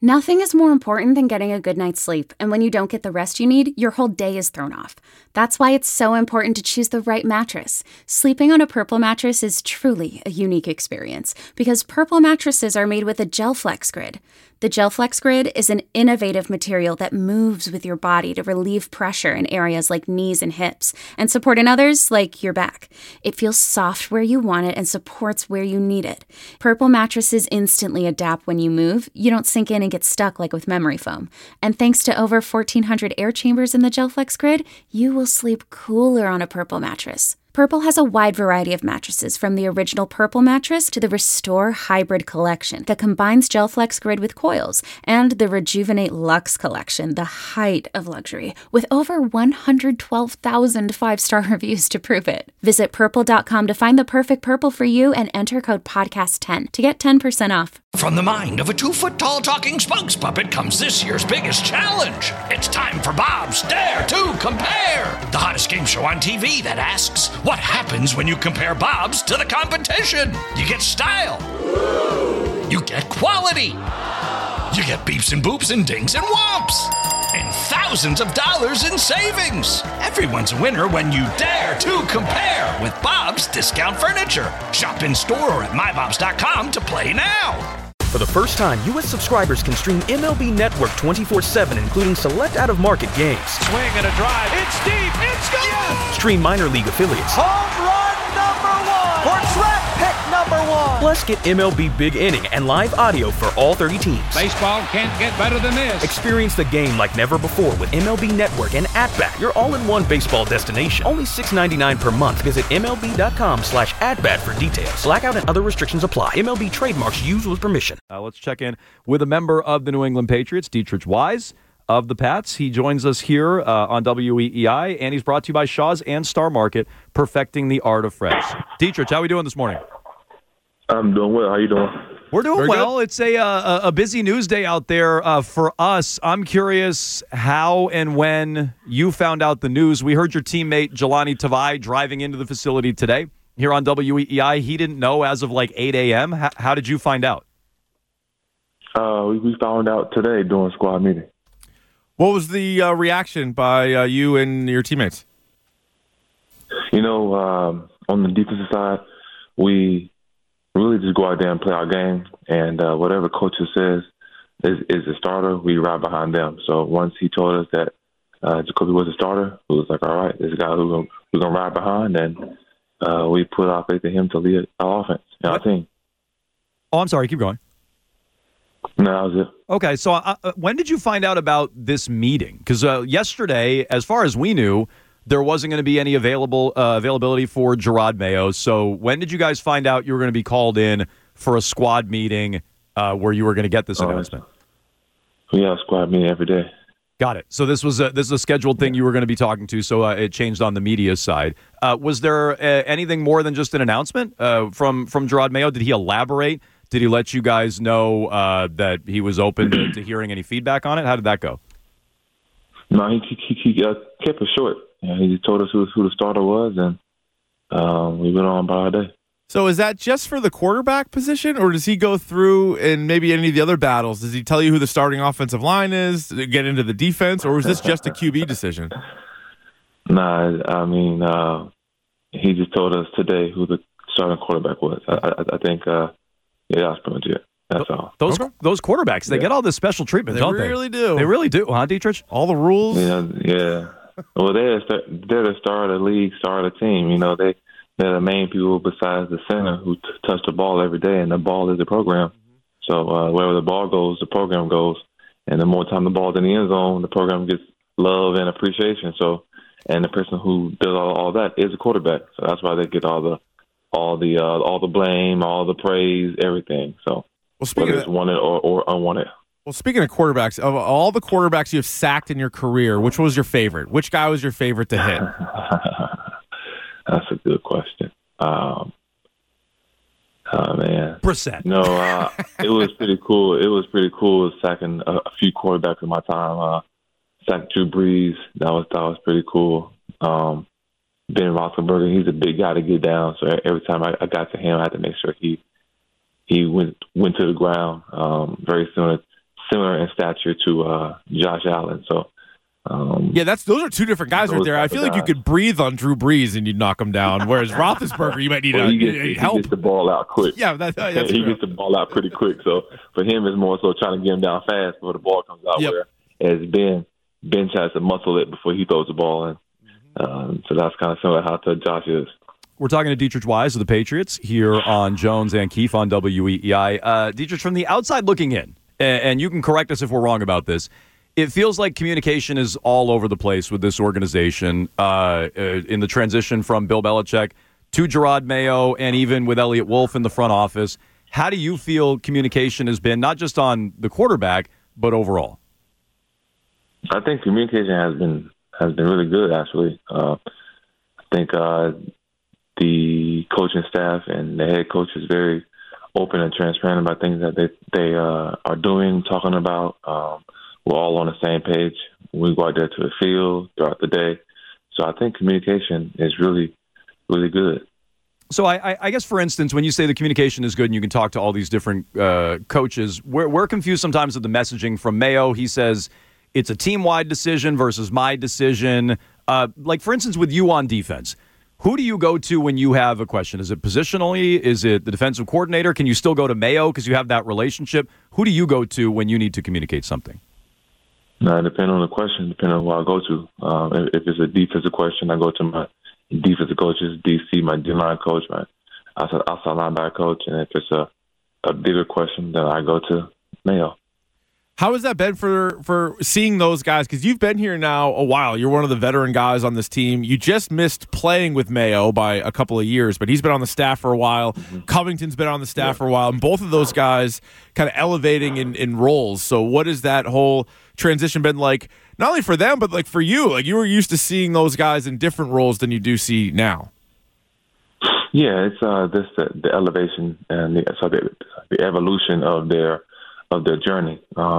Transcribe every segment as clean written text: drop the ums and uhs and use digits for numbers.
Nothing is more important than getting a good night's sleep, and when you don't get the rest you need, your whole day is thrown off. That's why it's so important to choose the right mattress. Sleeping on a Purple mattress is truly a unique experience, because Purple mattresses are made with a GelFlex Grid. The GelFlex Grid is an innovative material that moves with your body to relieve pressure in areas like knees and hips, and support in others like your back. It feels soft where you want it and supports where you need it. Purple mattresses instantly adapt when you move. You don't sink in and get stuck like with memory foam. And thanks to over 1,400 air chambers in the GelFlex Grid, you will sleep cooler on a Purple mattress. Purple has a wide variety of mattresses, from the original Purple mattress to the Restore Hybrid collection that combines GelFlex Grid with coils, and the Rejuvenate Luxe collection, the height of luxury, with over 112,000 five-star reviews to prove it. Visit purple.com to find the perfect Purple for you and enter code podcast10 to get 10% off. From the mind of a 2-foot-tall talking spokes puppet comes this year's biggest challenge. It's time for Bob's Dare to Compare, the hottest game show on TV that asks, what happens when you compare Bob's to the competition? You get style. You get quality. You get beeps and boops and dings and whomps. And thousands of dollars in savings. Everyone's a winner when you dare to compare with Bob's Discount Furniture. Shop in store or at mybobs.com to play now. For the first time, U.S. subscribers can stream MLB Network 24/7, including select out-of-market games. Swing and a drive. It's deep. It's gone. Yes! Stream minor league affiliates. Home run number one. Or draft pick number one. Plus, get MLB Big Inning and live audio for all 30 teams. Baseball can't get better than this. Experience the game like never before with MLB Network and At-Bat, your all-in-one baseball destination. Only $6.99 per month. Visit MLB.com/AtBat for details. Blackout and other restrictions apply. MLB trademarks used with permission. Let's check in with a member of the New England Patriots, Dietrich Wise of the Pats. He joins us here on WEEI, and he's brought to you by Shaw's and Star Market, perfecting the art of fresh. Dietrich, how are we doing this morning? I'm doing well. How you doing? We're doing Very well. good. It's a busy news day out there for us. I'm curious how and when you found out the news. We heard your teammate Jelani Tavai driving into the facility today here on WEEI. He didn't know as of like 8 a.m. How did you find out? We found out today during squad meeting. What was the reaction by you and your teammates? You know, on the defensive side, we really just go out there and play our game, and whatever coach says is the starter, we ride behind them. So once he told us that Jacoby was the starter, we was like, all right, this guy we're gonna ride behind, and we put our faith in him to lead our offense and our team. Oh, I'm sorry. Keep going. No, that was it. Okay, so when did you find out about this meeting? Because yesterday, as far as we knew, there wasn't going to be any availability for Jerod Mayo. So when did you guys find out you were going to be called in for a squad meeting where you were going to get this announcement? We have a squad meeting every day. Got it. So this is a scheduled thing you were going to be talking to, so it changed on the media side. Was there anything more than just an announcement from Jerod Mayo? Did he elaborate? Did he let you guys know that he was open to hearing any feedback on it? How did that go? No, he kept it short. He told us who the starter was, and we went on by our day. So is that just for the quarterback position, or does he go through in maybe any of the other battles? Does he tell you who the starting offensive line is, get into the defense, or was this just a QB decision? Nah, I mean, he just told us today who the starting quarterback was. I think, yeah, that's pretty much it. That's all. Those quarterbacks, they get all this special treatment, don't they? They really do. They really do, huh, Dietrich? All the rules. Yeah. Well, they're the star of the league, star of the team. You know, they're the main people besides the center who touch the ball every day, and the ball is the program. So wherever the ball goes, the program goes. And the more time the ball's in the end zone, the program gets love and appreciation. So, and the person who does all that is the quarterback. So that's why they get all the blame, all the praise, everything. So whether it's wanted or unwanted. Well, speaking of quarterbacks, of all the quarterbacks you have sacked in your career, which was your favorite? Which guy was your favorite to hit? That's a good question. Oh, man. Brissett. No, it was pretty cool. It was pretty cool sacking a few quarterbacks in my time. Sacked Drew Brees. That was pretty cool. Ben Roethlisberger, he's a big guy to get down. So every time I got to him, I had to make sure he went to the ground. Very similar stature to Josh Allen. So. Those are two different guys right there. I feel like you could breathe on Drew Brees and you'd knock him down, whereas Roethlisberger, you might need help. He gets the ball out quick. Yeah, that's he gets the ball out pretty quick. So for him, it's more so trying to get him down fast before the ball comes out. Yep. Whereas Ben tries to muscle it before he throws the ball in. So that's kind of similar how Josh is. We're talking to Dietrich Wise of the Patriots here on Jones and Keefe on WEEI. Dietrich, from the outside looking in, and you can correct us if we're wrong about this, it feels like communication is all over the place with this organization in the transition from Bill Belichick to Gerard Mayo and even with Elliott Wolf in the front office. How do you feel communication has been, not just on the quarterback, but overall? I think communication has been really good, actually. I think the coaching staff and the head coach is very open and transparent about things that they are doing, talking about. We're all on the same page. We go out there to the field throughout the day. So I think communication is really, really good. So I guess, for instance, when you say the communication is good and you can talk to all these different coaches, we're confused sometimes with the messaging from Mayo. He says it's a team-wide decision versus my decision. Like, for instance, with you on defense, who do you go to when you have a question? Is it positionally? Is it the defensive coordinator? Can you still go to Mayo because you have that relationship? Who do you go to when you need to communicate something? No, depending on the question, depending on who I go to. If it's a defensive question, I go to my defensive coaches, DC, my D-line coach, my outside linebacker coach. And if it's a bigger question, then I go to Mayo. How has that been for seeing those guys? Because you've been here now a while. You're one of the veteran guys on this team. You just missed playing with Mayo by a couple of years, but he's been on the staff for a while. Mm-hmm. Covington's been on the staff for a while, and both of those guys kind of elevating in roles. So what has that whole transition been like, not only for them, but like for you? Like, you were used to seeing those guys in different roles than you do see now. Yeah, it's the elevation and the evolution of their journey.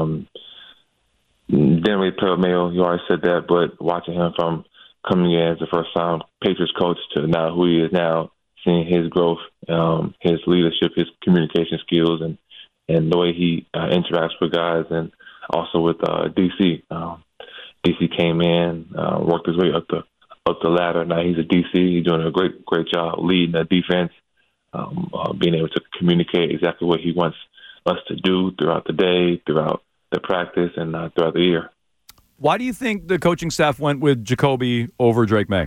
Didn't really play with Mayo, you already said that, but watching him from coming in as the first-time Patriots coach to now who he is now, seeing his growth, his leadership, his communication skills, and the way he interacts with guys, and also with DC. DC came in, worked his way up the ladder. Now he's a DC. He's doing a great job leading the defense, being able to communicate exactly what he wants us to do throughout the day, throughout the practice, and throughout the year. Why do you think the coaching staff went with Jacoby over Drake May?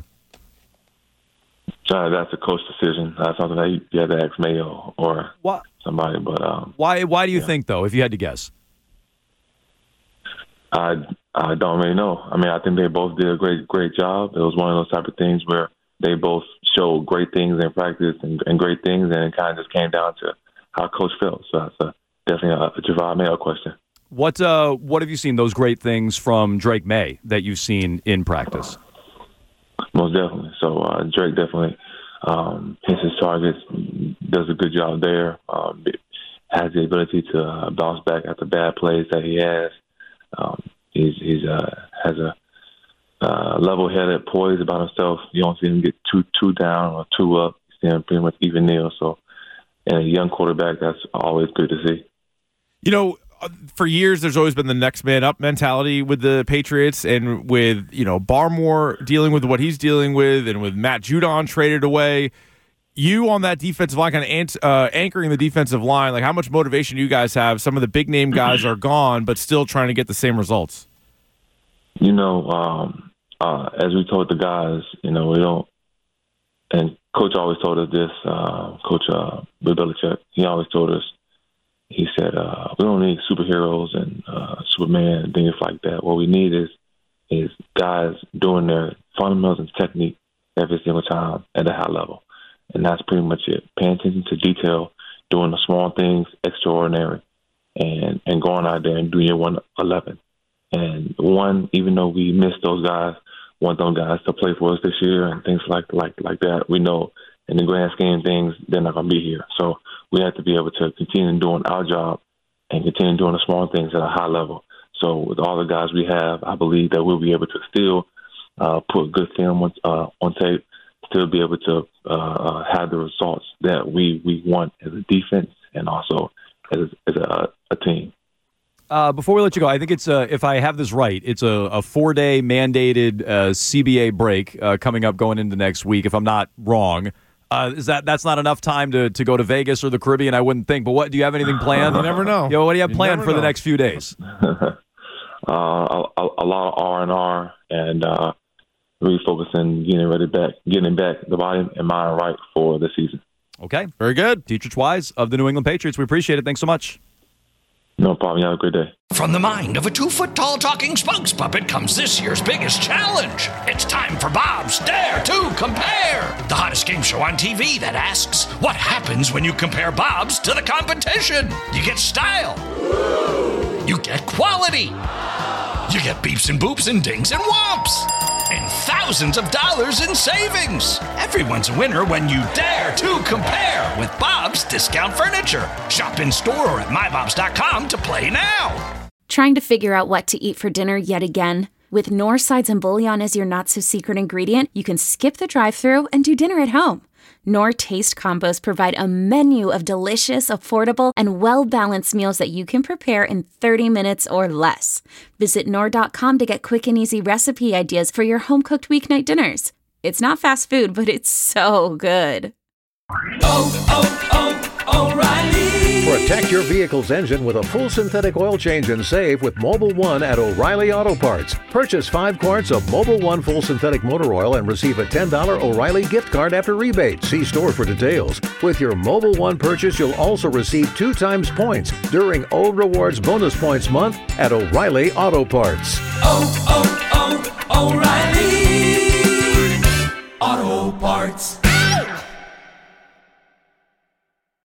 That's a coach decision. That's something that you had to ask Mayo or somebody. But why do you think, though, if you had to guess? I don't really know. I mean, I think they both did a great job. It was one of those type of things where they both showed great things in practice and great things, and it kind of just came down to how coach felt. So that's definitely a Gerard Mayo question. What have you seen, those great things from Drake May that you've seen in practice? Most definitely. So Drake definitely hits his targets, does a good job there, has the ability to bounce back after bad plays that he has. He's has a level-headed poise about himself. You don't see him get too down or too up. You see him pretty much even kneel. So, and a young quarterback, that's always good to see. You know, for years, there's always been the next man up mentality with the Patriots, and with, you know, Barmore dealing with what he's dealing with, and with Matt Judon traded away. You on that defensive line, kind of anchoring the defensive line, like how much motivation do you guys have? Some of the big name guys are gone, but still trying to get the same results. You know, as we told the guys, you know, we don't, and Coach always told us this, Coach Bill Belichick, he always told us, he said, we don't need superheroes and Superman and things like that. What we need is guys doing their fundamentals and technique every single time at a high level. And that's pretty much it. Paying attention to detail, doing the small things extraordinary, and going out there and doing your 111. And even though we missed those guys, want those guys to play for us this year and things like that, we know in the grand scheme of things, they're not going to be here. So we have to be able to continue doing our job and continue doing the small things at a high level. So with all the guys we have, I believe that we'll be able to still put good film on tape, still be able to have the results that we want as a defense and also as a team. Before we let you go, I think it's if I have this right, it's a 4-day mandated CBA break coming up going into next week. If I'm not wrong, that's not enough time to go to Vegas or the Caribbean? I wouldn't think. But what do you have anything planned? You never know. What do you have planned for the next few days? A lot of R&R and really focusing, getting back the body and mind right for the season. Okay, very good. Dietrich Wise of the New England Patriots. We appreciate it. Thanks so much. No problem. You have a great day. From the mind of a 2-foot-tall talking spokes puppet comes this year's biggest challenge. It's time for Bob's Dare to Compare, the hottest game show on TV that asks, what happens when you compare Bob's to the competition? You get style. You get quality. You get beeps and boops and dings and whomps. And thousands of dollars in savings. Everyone's a winner when you dare to compare with Bob's Discount Furniture. Shop in store or at mybobs.com to play now. Trying to figure out what to eat for dinner yet again? With Knorr sides and bouillon as your not-so-secret ingredient, you can skip the drive-thru and do dinner at home. Knorr Taste Combos provide a menu of delicious, affordable, and well-balanced meals that you can prepare in 30 minutes or less. Visit Knorr.com to get quick and easy recipe ideas for your home-cooked weeknight dinners. It's not fast food, but it's so good. O'Reilly. Protect your vehicle's engine with a full synthetic oil change and save with Mobil 1 at O'Reilly Auto Parts. Purchase 5 quarts of Mobil 1 full synthetic motor oil and receive a $10 O'Reilly gift card after rebate. See store for details. With your Mobil 1 purchase, you'll also receive 2 times points during O Rewards Bonus Points Month at O'Reilly Auto Parts. O'Reilly Auto Parts.